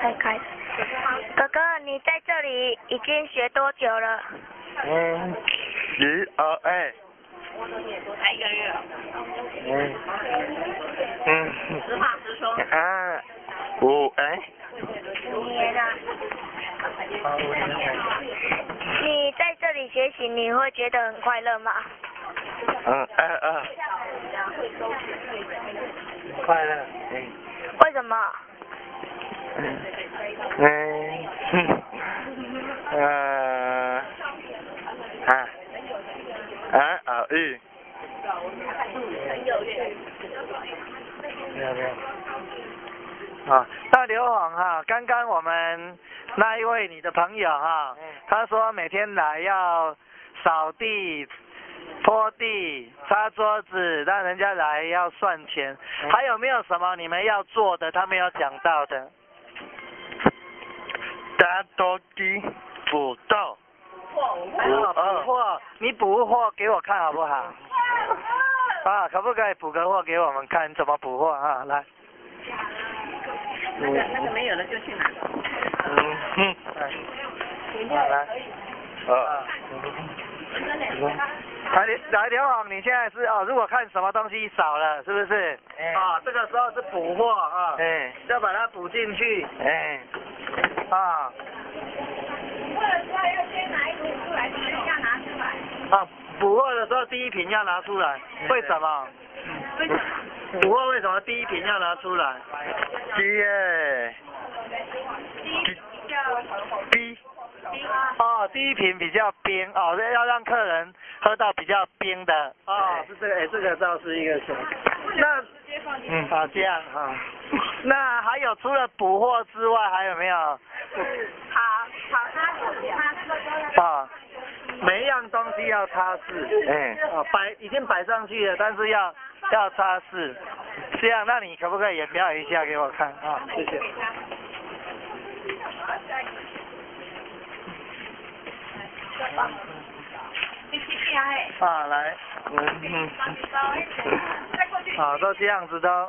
开开。哥哥，你在这里已经学多久了 ？12A。 才1个月。实话实说。 5A。 5年啊。你在这里学习，你会觉得很快乐吗 ？22。 快乐。 为什么啊，那刘宏哈，刚刚我们那一位你的朋友哈，他说每天来要扫地、拖地、擦桌子，让人家来要算钱。还有没有什么你们要做的他没有讲到的？ 打土机、补豆。 补货，你补货给我看好不好？啊，可不可以补个货给我们看？怎么补货啊？来。 那个没有了就去拿。 来。来刘宏，你现在是如果看什么东西少了，是不是？这个时候是补货啊。要把它补进去。 要先拿一瓶出来，等一下拿出来。 补货的时候第一瓶要拿出来，为什么？补货为什么第一瓶要拿出来？ 冰。 第一瓶比较冰要让客人喝到比较冰的。是这个，这个倒是一个什么？那这样那还有除了补货之外，还有没有？每一样东西要擦拭。已经摆上去了，但是要擦拭。这样，那你可不可以也表演一下给我看谢谢。来。都这样子都。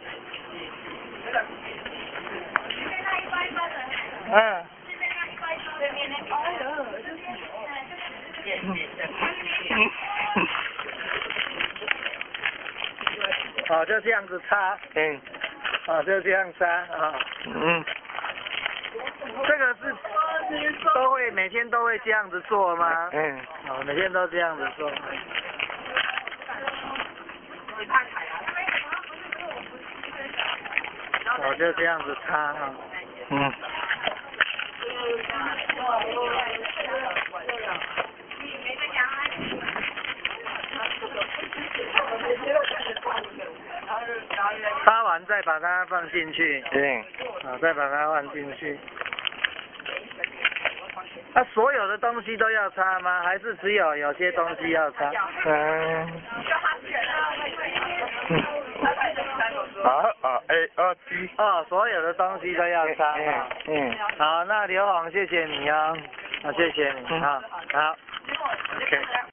就这样子擦。就这样擦这个是每天都会这样子做吗？每天都这样子做。就这样子擦擦完再把它放进去。再把它放进去。所有的东西都要擦吗？还是只有些东西要擦？所有的东西都要擦。好，那刘宏谢谢你谢谢你好。